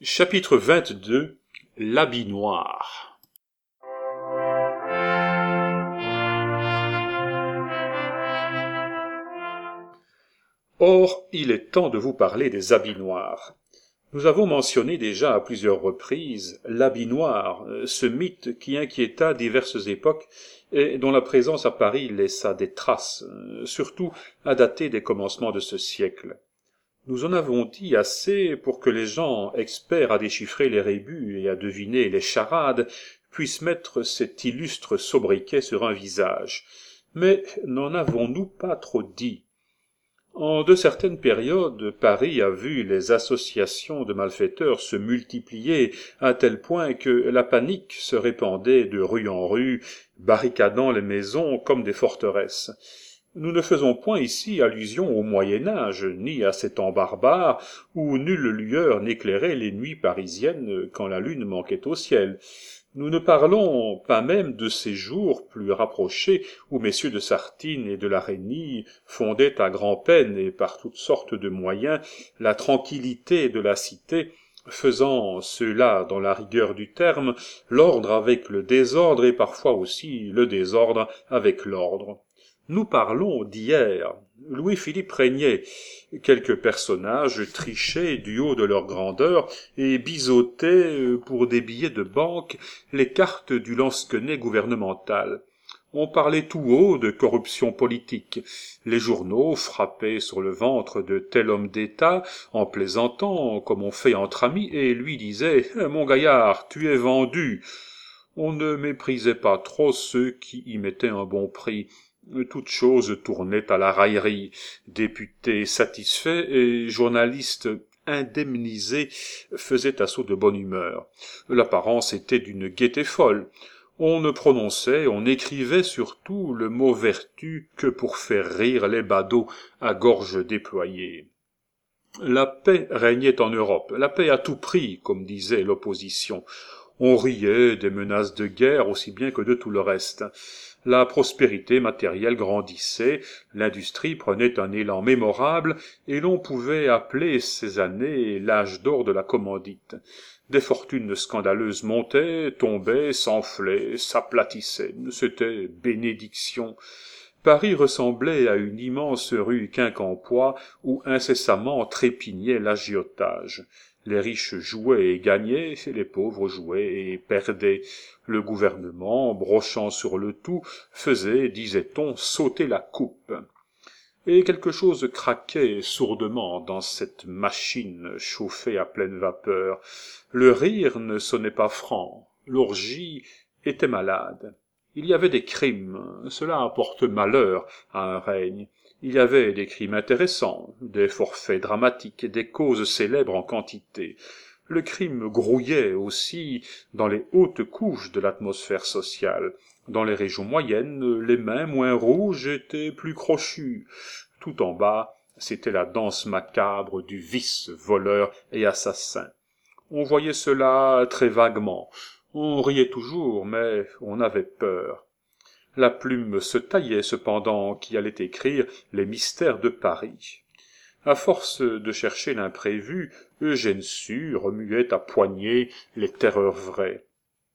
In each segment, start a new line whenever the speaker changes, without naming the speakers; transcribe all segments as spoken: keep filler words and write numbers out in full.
Chapitre vingt-deux. L'habit noir. Or, il est temps de vous parler des habits noirs. Nous avons mentionné déjà à plusieurs reprises l'habit noir, ce mythe qui inquiéta diverses époques et dont la présence à Paris laissa des traces, surtout à dater des commencements de ce siècle. Nous en avons dit assez pour que les gens experts à déchiffrer les rébus et à deviner les charades puissent mettre cet illustre sobriquet sur un visage. Mais n'en avons-nous pas trop dit? En de certaines périodes, Paris a vu les associations de malfaiteurs se multiplier à tel point que la panique se répandait de rue en rue, barricadant les maisons comme des forteresses. Nous ne faisons point ici allusion au Moyen-Âge, ni à ces temps barbares où nulle lueur n'éclairait les nuits parisiennes quand la lune manquait au ciel. Nous ne parlons pas même de ces jours plus rapprochés où messieurs de Sartine et de la Reynie fondaient à grand-peine et par toutes sortes de moyens la tranquillité de la cité, faisant cela dans la rigueur du terme, l'ordre avec le désordre et parfois aussi le désordre avec l'ordre. Nous parlons d'hier. Louis-Philippe régnait. Quelques personnages trichaient du haut de leur grandeur et biseautaient, pour des billets de banque, les cartes du lansquenet gouvernemental. On parlait tout haut de corruption politique. Les journaux frappaient sur le ventre de tel homme d'État, en plaisantant, comme on fait entre amis, et lui disaient « Mon gaillard, tu es vendu !» On ne méprisait pas trop ceux qui y mettaient un bon prix. Toute chose tournait à la raillerie. Députés satisfaits et journalistes indemnisés faisaient assaut de bonne humeur. L'apparence était d'une gaieté folle. On ne prononçait, on écrivait surtout le mot vertu que pour faire rire les badauds à gorge déployée. La paix régnait en Europe, la paix à tout prix, comme disait l'opposition. On riait des menaces de guerre aussi bien que de tout le reste. La prospérité matérielle grandissait, l'industrie prenait un élan mémorable, et l'on pouvait appeler ces années l'âge d'or de la commandite. Des fortunes scandaleuses montaient, tombaient, s'enflaient, s'aplatissaient. C'était bénédiction. Paris ressemblait à une immense rue Quincampoix où incessamment trépignait l'agiotage. Les riches jouaient et gagnaient, les pauvres jouaient et perdaient. Le gouvernement, brochant sur le tout, faisait, disait-on, sauter la coupe. Et quelque chose craquait sourdement dans cette machine chauffée à pleine vapeur. Le rire ne sonnait pas franc, l'orgie était malade. Il y avait des crimes, cela apporte malheur à un règne. Il y avait des crimes intéressants, des forfaits dramatiques, des causes célèbres en quantité. Le crime grouillait aussi dans les hautes couches de l'atmosphère sociale. Dans les régions moyennes, les mains moins rouges étaient plus crochues. Tout en bas, c'était la danse macabre du vice, voleur et assassin. On voyait cela très vaguement. On riait toujours, mais on avait peur. La plume se taillait cependant qui allait écrire les mystères de Paris. À force de chercher l'imprévu, Eugène Sue remuait à poignée les terreurs vraies.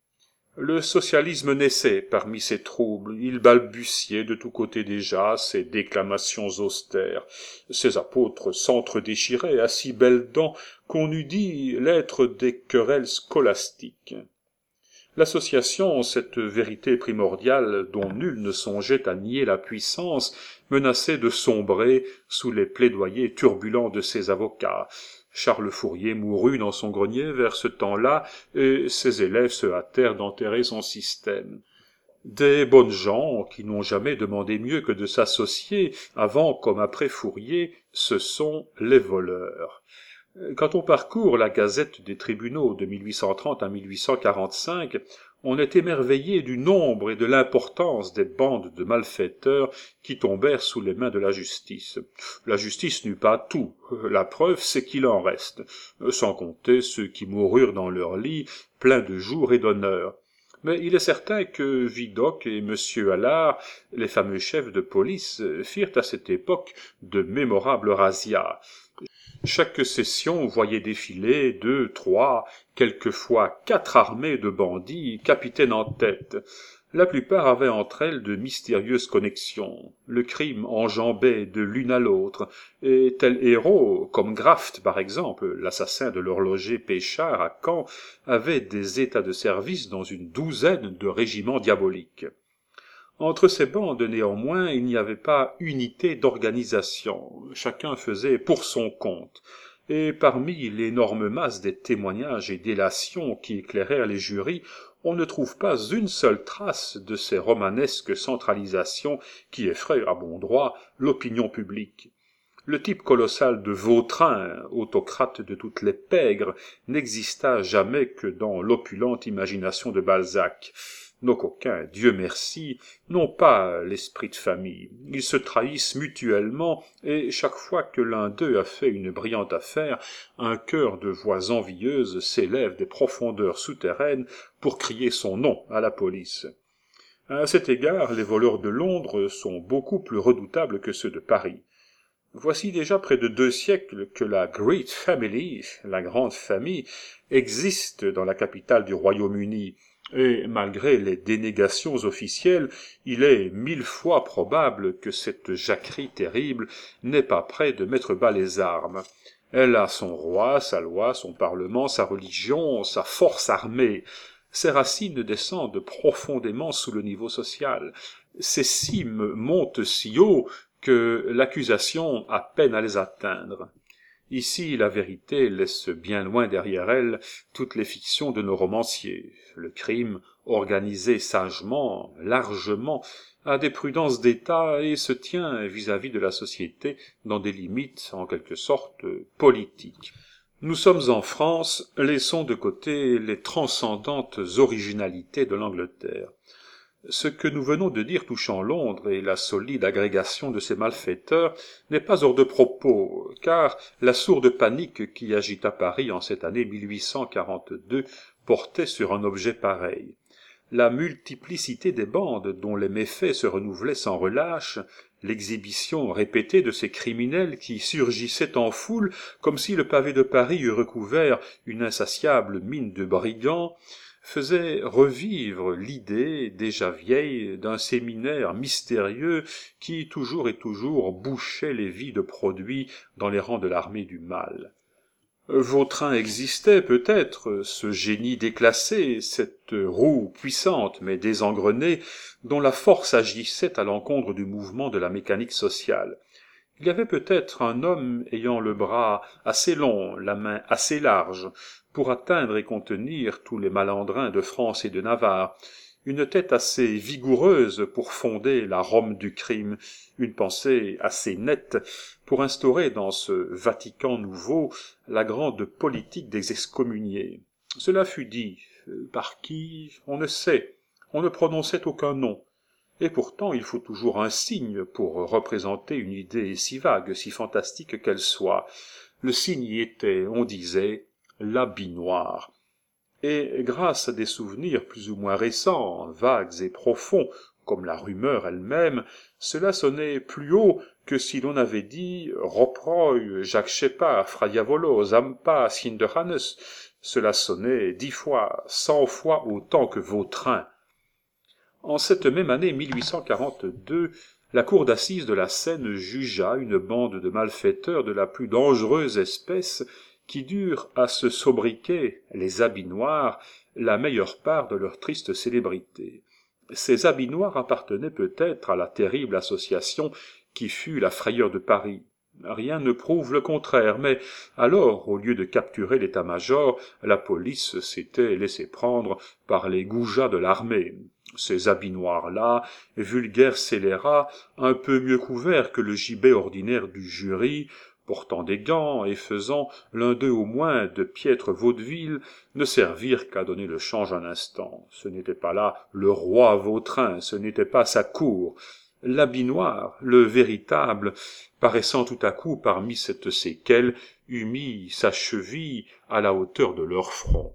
Le socialisme naissait parmi ces troubles, il balbutiait de tous côtés déjà ses déclamations austères. Ses apôtres s'entre-déchiraient à si belles dents qu'on eût dit l'être des querelles scolastiques. L'association, cette vérité primordiale dont nul ne songeait à nier la puissance, menaçait de sombrer sous les plaidoyers turbulents de ses avocats. Charles Fourier mourut dans son grenier vers ce temps-là, et ses élèves se hâtèrent d'enterrer son système. Des bonnes gens, qui n'ont jamais demandé mieux que de s'associer, avant comme après Fourier, ce sont les voleurs. Quand on parcourt la Gazette des tribunaux de mille huit cent trente à mille huit cent quarante-cinq, on est émerveillé du nombre et de l'importance des bandes de malfaiteurs qui tombèrent sous les mains de la justice. La justice n'eut pas tout, la preuve c'est qu'il en reste, sans compter ceux qui moururent dans leur lit, pleins de jour et d'honneur. Mais il est certain que Vidocq et M. Allard, les fameux chefs de police, firent à cette époque de mémorables razzias. Chaque session voyait défiler deux, trois, quelquefois quatre armées de bandits, capitaines en tête. La plupart avaient entre elles de mystérieuses connexions. Le crime enjambait de l'une à l'autre, et tels héros, comme Graft par exemple, l'assassin de l'horloger Péchard à Caen, avaient des états de service dans une douzaine de régiments diaboliques. Entre ces bandes, néanmoins, il n'y avait pas unité d'organisation. Chacun faisait pour son compte. Et parmi l'énorme masse des témoignages et délations qui éclairèrent les jurys, on ne trouve pas une seule trace de ces romanesques centralisations qui effraient, à bon droit, l'opinion publique. Le type colossal de Vautrin, autocrate de toutes les pègres, n'exista jamais que dans l'opulente imagination de Balzac. Nos coquins, Dieu merci, n'ont pas l'esprit de famille. Ils se trahissent mutuellement, et chaque fois que l'un d'eux a fait une brillante affaire, un chœur de voix envieuses s'élève des profondeurs souterraines pour crier son nom à la police. À cet égard, les voleurs de Londres sont beaucoup plus redoutables que ceux de Paris. Voici déjà près de deux siècles que la Great Family, la grande famille, existe dans la capitale du Royaume-Uni, et malgré les dénégations officielles, il est mille fois probable que cette jacquerie terrible n'est pas près de mettre bas les armes. Elle a son roi, sa loi, son parlement, sa religion, sa force armée. Ses racines descendent profondément sous le niveau social. Ses cimes montent si haut que l'accusation a peine à les atteindre. Ici, la vérité laisse bien loin derrière elle toutes les fictions de nos romanciers. Le crime, organisé sagement, largement, a des prudences d'État et se tient vis-à-vis de la société dans des limites, en quelque sorte, politiques. Nous sommes en France, laissons de côté les transcendantes originalités de l'Angleterre. Ce que nous venons de dire touchant Londres et la solide agrégation de ses malfaiteurs n'est pas hors de propos, car la sourde panique qui agita Paris en cette année mille huit cent quarante-deux portait sur un objet pareil. La multiplicité des bandes dont les méfaits se renouvelaient sans relâche, l'exhibition répétée de ces criminels qui surgissaient en foule comme si le pavé de Paris eût recouvert une insatiable mine de brigands, faisait revivre l'idée déjà vieille d'un séminaire mystérieux qui toujours et toujours bouchait les vides produits dans les rangs de l'armée du mal. Vautrin existait peut-être, ce génie déclassé, cette roue puissante mais désengrenée, dont la force agissait à l'encontre du mouvement de la mécanique sociale. Il y avait peut-être un homme ayant le bras assez long, la main assez large, pour atteindre et contenir tous les malandrins de France et de Navarre, une tête assez vigoureuse pour fonder la Rome du crime, une pensée assez nette pour instaurer dans ce Vatican nouveau la grande politique des excommuniés. Cela fut dit. Par qui? On ne sait. On ne prononçait aucun nom. Et pourtant il faut toujours un signe pour représenter une idée si vague, si fantastique qu'elle soit. Le signe y était, on disait, l'habit noir. Et grâce à des souvenirs plus ou moins récents, vagues et profonds, comme la rumeur elle-même, cela sonnait plus haut que si l'on avait dit Roproy, Jacques Shepard, Fra Diavolo, Zampa, Schinderhannes. Cela sonnait dix fois, cent fois autant que Vautrin. En cette même année mille huit cent quarante-deux, la cour d'assises de la Seine jugea une bande de malfaiteurs de la plus dangereuse espèce qui durent à se sobriquer les habits noirs la meilleure part de leur triste célébrité. Ces habits noirs appartenaient peut-être à la terrible association qui fut la frayeur de Paris. Rien ne prouve le contraire, mais alors, au lieu de capturer l'état-major, la police s'était laissée prendre par les goujats de l'armée. Ces habits noirs-là, vulgaires scélérats, un peu mieux couverts que le gibet ordinaire du jury, portant des gants et faisant, l'un d'eux au moins, de piètre vaudeville, ne servirent qu'à donner le change un instant. Ce n'était pas là le roi Vautrin, ce n'était pas sa cour. L'habit noir, le véritable, paraissant tout à coup parmi cette séquelle, eût mis sa cheville à la hauteur de leur front.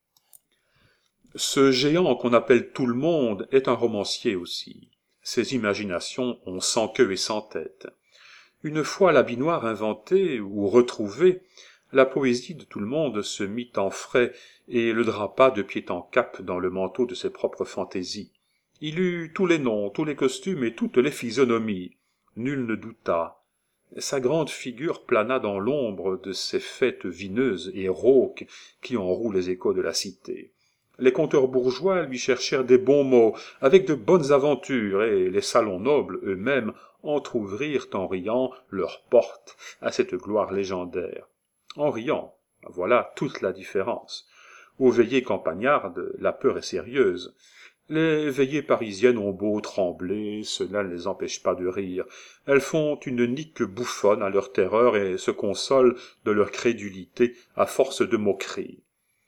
Ce géant qu'on appelle tout le monde est un romancier aussi. Ses imaginations ont sans queue et sans tête. Une fois l'habit noir inventé ou retrouvé, la poésie de tout le monde se mit en frais et le drapa de pied en cap dans le manteau de ses propres fantaisies. Il eut tous les noms, tous les costumes et toutes les physionomies. Nul ne douta. Sa grande figure plana dans l'ombre de ces fêtes vineuses et rauques qui enrouent les échos de la cité. Les conteurs bourgeois lui cherchèrent des bons mots, avec de bonnes aventures, et les salons nobles eux-mêmes entr'ouvrirent en riant leurs portes à cette gloire légendaire. En riant, voilà toute la différence. Aux veillées campagnardes, la peur est sérieuse. Les veillées parisiennes ont beau trembler, cela ne les empêche pas de rire. Elles font une nique bouffonne à leur terreur et se consolent de leur crédulité à force de moqueries.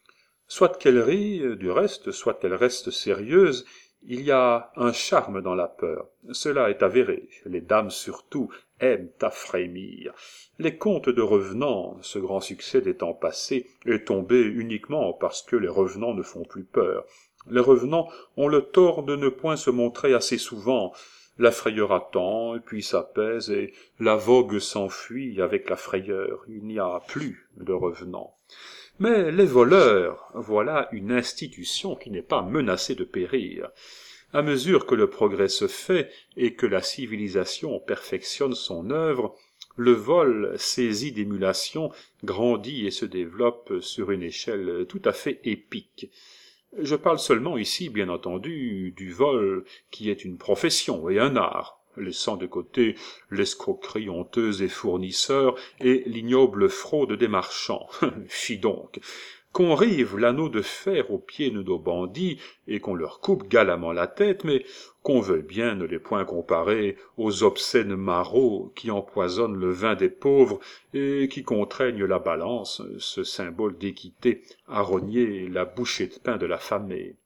Soit qu'elles rient, du reste, soit qu'elles restent sérieuses, il y a un charme dans la peur. Cela est avéré. Les dames surtout aiment à frémir. Les contes de revenants, ce grand succès des temps passés, est tombé uniquement parce que les revenants ne font plus peur. Les revenants ont le tort de ne point se montrer assez souvent. La frayeur attend, et puis s'apaise, et la vogue s'enfuit avec la frayeur. Il n'y a plus de revenants. Mais les voleurs, voilà une institution qui n'est pas menacée de périr. À mesure que le progrès se fait et que la civilisation perfectionne son œuvre, le vol, saisi d'émulation, grandit et se développe sur une échelle tout à fait épique. Je parle seulement ici, bien entendu, du vol qui est une profession et un art, laissant de côté l'escroquerie honteuse des fournisseurs et l'ignoble fraude des marchands. Fi donc, qu'on rive l'anneau de fer aux pieds de nos bandits et qu'on leur coupe galamment la tête, mais qu'on veuille bien ne les point comparer aux obscènes marauds qui empoisonnent le vin des pauvres et qui contraignent la balance, ce symbole d'équité, à rogner la bouchée de pain de l'affamé.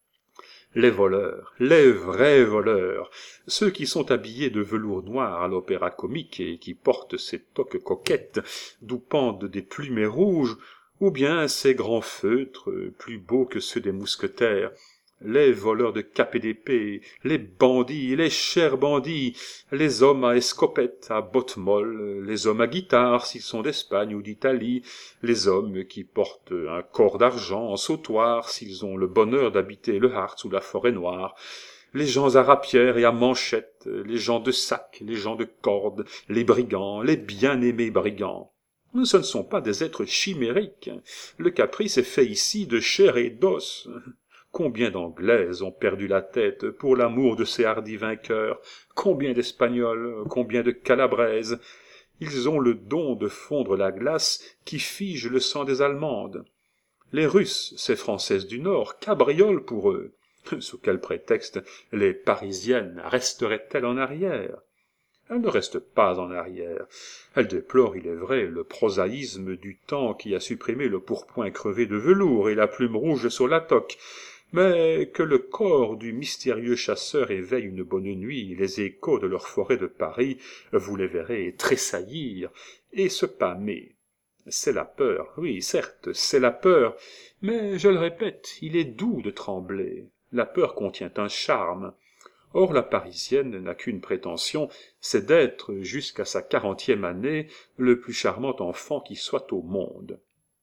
Les voleurs, les vrais voleurs, ceux qui sont habillés de velours noir à l'opéra comique et qui portent ces toques coquettes d'où pendent des plumets rouges, ou bien ces grands feutres plus beaux que ceux des mousquetaires, les voleurs de cap et d'épée, les bandits, les chers bandits, les hommes à escopette, à bottes molles, les hommes à guitare s'ils sont d'Espagne ou d'Italie, les hommes qui portent un corps d'argent en sautoir s'ils ont le bonheur d'habiter le Harz ou la forêt noire, les gens à rapières et à manchettes, les gens de sac, les gens de corde, les brigands, les bien-aimés brigands. Ce ne sont pas des êtres chimériques. Le caprice est fait ici de chair et d'os. Combien d'Anglaises ont perdu la tête pour l'amour de ces hardis vainqueurs, combien d'Espagnols, combien de Calabraises. Ils ont le don de fondre la glace qui fige le sang des Allemandes. Les Russes, ces Françaises du Nord, cabriolent pour eux. Sous quel prétexte les Parisiennes resteraient-elles en arrière? Elles ne restent pas en arrière. Elles déplorent, il est vrai, le prosaïsme du temps qui a supprimé le pourpoint crevé de velours et la plume rouge sur la toque, mais que le corps du mystérieux chasseur éveille une bonne nuit, les échos de leur forêt de Paris, vous les verrez tressaillir et se pâmer. C'est la peur, oui, certes, c'est la peur, mais, je le répète, il est doux de trembler. La peur contient un charme. Or la Parisienne n'a qu'une prétention, c'est d'être, jusqu'à sa quarantième année, le plus charmant enfant qui soit au monde.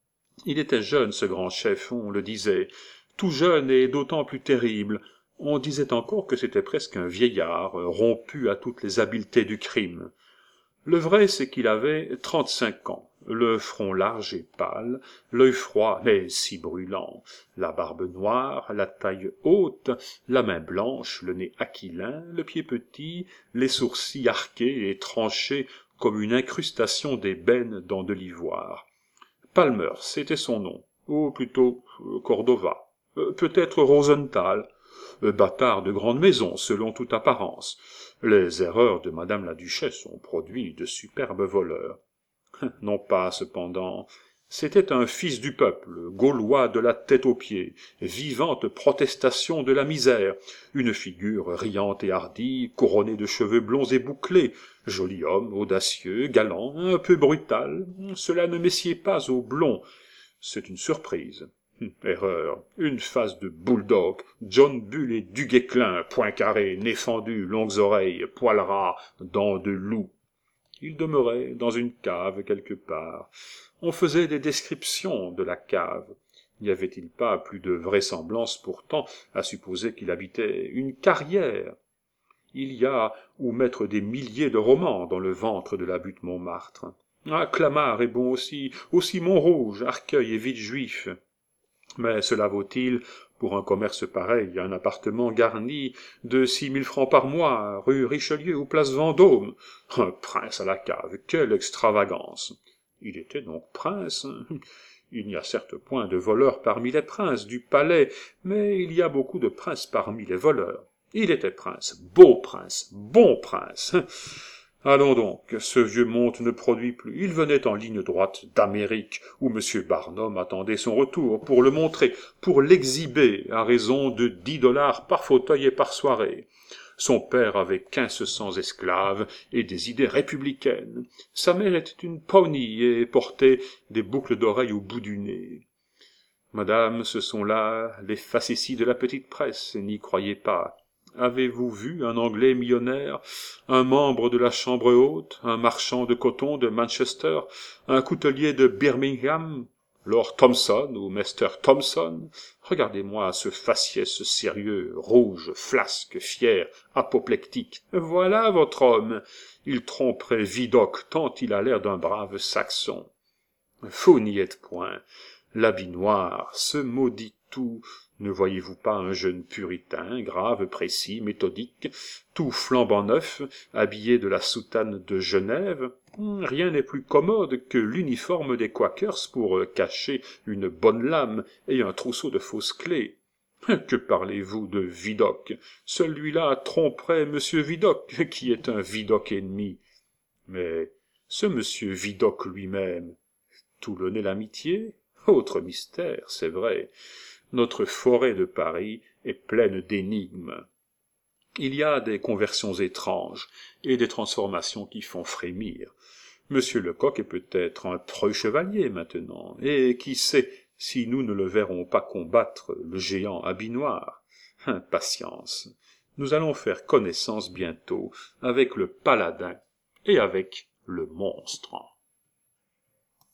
Il était jeune, ce grand chef, on le disait, tout jeune et d'autant plus terrible. On disait encore que c'était presque un vieillard, rompu à toutes les habiletés du crime. Le vrai, c'est qu'il avait trente-cinq ans, le front large et pâle, l'œil froid mais si brûlant, la barbe noire, la taille haute, la main blanche, le nez aquilin, le pied petit, les sourcils arqués et tranchés comme une incrustation d'ébène dans de l'ivoire. Palmer, c'était son nom, ou plutôt euh, Cordova, euh, peut-être Rosenthal, euh, bâtard de grande maison selon toute apparence. Les erreurs de madame la duchesse ont produit de superbes voleurs. Non pas, cependant. C'était un fils du peuple, gaulois de la tête aux pieds, vivante protestation de la misère, une figure riante et hardie, couronnée de cheveux blonds et bouclés, joli homme, audacieux, galant, un peu brutal. Cela ne messied pas au blond. C'est une surprise. Erreur. Une face de bulldog, John Bull et du Guesclin, poing carré, nez fendu, longues oreilles, poils ras, dents de loup. Il demeurait dans une cave quelque part. On faisait des descriptions de la cave. N'y avait-il pas plus de vraisemblance pourtant à supposer qu'il habitait une carrière? Il y a où mettre des milliers de romans dans le ventre de la butte Montmartre. Ah, Clamart est bon aussi, aussi Montrouge, Arcueil et Villejuif. Mais cela vaut-il, pour un commerce pareil, un appartement garni de six mille francs par mois, rue Richelieu ou place Vendôme? Un prince à la cave, quelle extravagance! Il était donc prince. Il n'y a certes point de voleurs parmi les princes du palais, mais il y a beaucoup de princes parmi les voleurs. Il était prince, beau prince, bon prince. Allons donc, ce vieux monte ne produit plus. Il venait en ligne droite d'Amérique, où M. Barnum attendait son retour pour le montrer, pour l'exhiber à raison de dix dollars par fauteuil et par soirée. Son père avait quinze cents esclaves et des idées républicaines. Sa mère était une pony et portait des boucles d'oreilles au bout du nez. Madame, ce sont là les facéties de la petite presse, n'y croyez pas. Avez-vous vu un Anglais millionnaire, un membre de la Chambre haute, un marchand de coton de Manchester, un coutelier de Birmingham, Lord Thomson ou Mester Thomson? Regardez-moi ce faciès sérieux, rouge, flasque, fier, apoplectique. Voilà votre homme. Il tromperait Vidocq tant il a l'air d'un brave Saxon. Vous n'y êtes point. L'habit noir, ce maudit tout. Ne voyez-vous pas un jeune puritain, grave, précis, méthodique, tout flambant neuf, habillé de la soutane de Genève? Rien n'est plus commode que l'uniforme des Quakers pour cacher une bonne lame et un trousseau de fausses clés. Que parlez-vous de Vidocq? Celui-là tromperait Monsieur Vidocq, qui est un Vidocq ennemi. Mais ce Monsieur Vidocq lui-même, Toulonnais l'amitié? Autre mystère, c'est vrai. Notre forêt de Paris est pleine d'énigmes. Il y a des conversions étranges et des transformations qui font frémir. Monsieur Lecoq est peut-être un preux chevalier maintenant, et qui sait si nous ne le verrons pas combattre le géant habit noir. Patience, nous allons faire connaissance bientôt avec le paladin et avec le monstre.